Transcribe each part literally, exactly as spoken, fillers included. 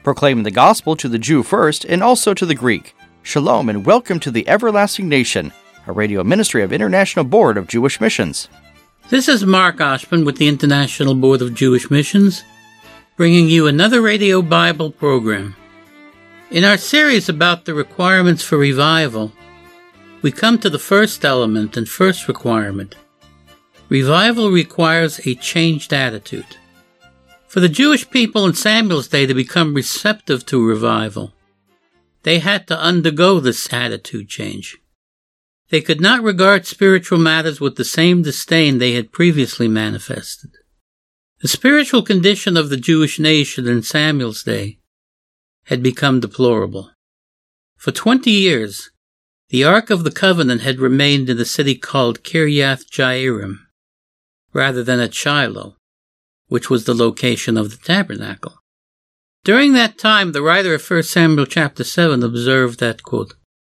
proclaiming the gospel to the Jew first and also to the Greek. Shalom and welcome to the Everlasting Nation, a radio ministry of International Board of Jewish Missions. This is Mark Oshman with the International Board of Jewish Missions, bringing you another radio Bible program. In our series about the requirements for revival, we come to the first element and first requirement. Revival requires a changed attitude. For the Jewish people in Samuel's day to become receptive to revival, they had to undergo this attitude change. They could not regard spiritual matters with the same disdain they had previously manifested. The spiritual condition of the Jewish nation in Samuel's day had become deplorable. For twenty years, the Ark of the Covenant had remained in the city called Kiryath Jearim, rather than at Shiloh, which was the location of the tabernacle. During that time, the writer of First Samuel chapter seven observed that, quote,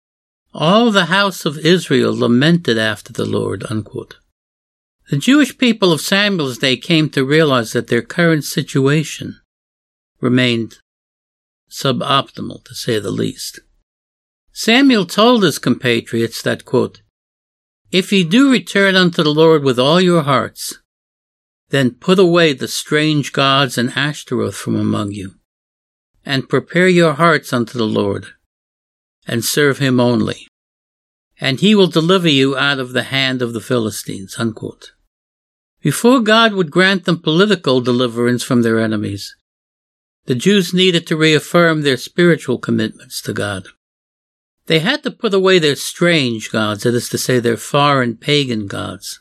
all the house of Israel lamented after the Lord, unquote. The Jewish people of Samuel's day came to realize that their current situation remained suboptimal, to say the least. Samuel told his compatriots that, quote, if ye do return unto the Lord with all your hearts, then put away the strange gods and Ashtaroth from among you, and prepare your hearts unto the Lord, and serve him only, and he will deliver you out of the hand of the Philistines, unquote. Before God would grant them political deliverance from their enemies, the Jews needed to reaffirm their spiritual commitments to God. They had to put away their strange gods, that is to say, their foreign pagan gods.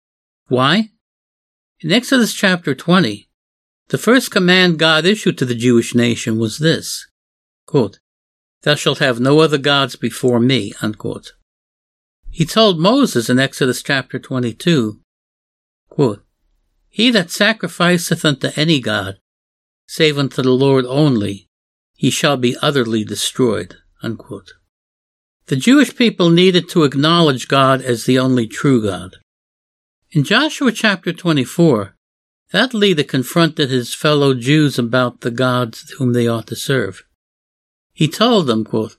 Why? In Exodus chapter twenty, the first command God issued to the Jewish nation was this, quote, thou shalt have no other gods before me, unquote. He told Moses in Exodus chapter twenty-two, quote, he that sacrificeth unto any god, save unto the Lord only, he shall be utterly destroyed, unquote. The Jewish people needed to acknowledge God as the only true God. In Joshua chapter twenty-four, that leader confronted his fellow Jews about the gods whom they ought to serve. He told them, quote,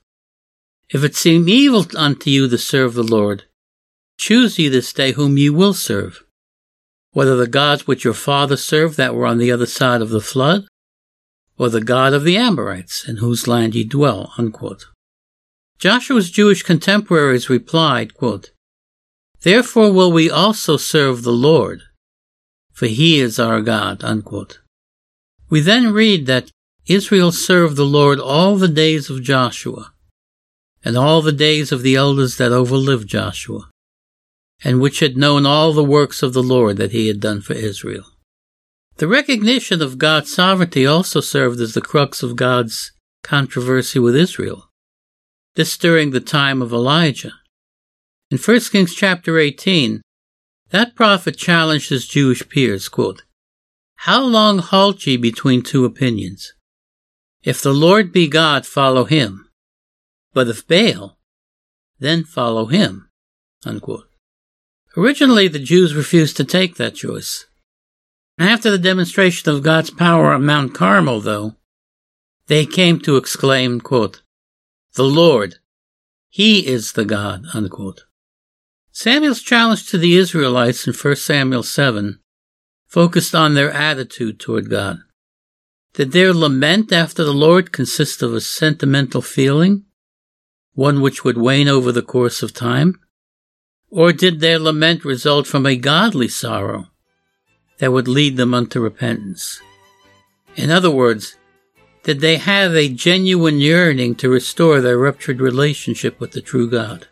if it seem evil unto you to serve the Lord, choose ye this day whom ye will serve, whether the gods which your fathers served that were on the other side of the flood, or the God of the Amorites, in whose land ye dwell, unquote. Joshua's Jewish contemporaries replied, quote, therefore will we also serve the Lord, for he is our God, unquote. We then read that Israel served the Lord all the days of Joshua, and all the days of the elders that overlived Joshua, and which had known all the works of the Lord that he had done for Israel. The recognition of God's sovereignty also served as the crux of God's controversy with Israel, this during the time of Elijah. In First Kings chapter eighteen, that prophet challenged his Jewish peers, quote, how long halt ye between two opinions? If the Lord be God, follow him. But if Baal, then follow him, unquote. Originally, the Jews refused to take that choice. After the demonstration of God's power on Mount Carmel, though, they came to exclaim, quote, the Lord, he is the God, unquote. Samuel's challenge to the Israelites in First Samuel seven focused on their attitude toward God. Did their lament after the Lord consist of a sentimental feeling, one which would wane over the course of time? Or did their lament result from a godly sorrow that would lead them unto repentance? In other words, did they have a genuine yearning to restore their ruptured relationship with the true God?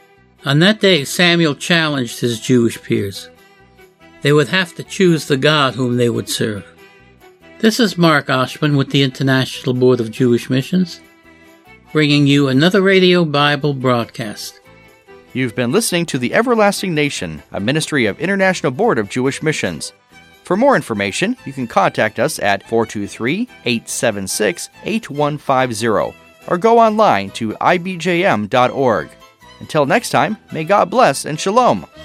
On that day, Samuel challenged his Jewish peers. They would have to choose the God whom they would serve. This is Mark Oshman with the International Board of Jewish Missions, bringing you another radio Bible broadcast. You've been listening to The Everlasting Nation, a ministry of International Board of Jewish Missions. For more information, you can contact us at four two three, eight seven six, eight one five zero or go online to I B J M dot org. Until next time, may God bless and shalom.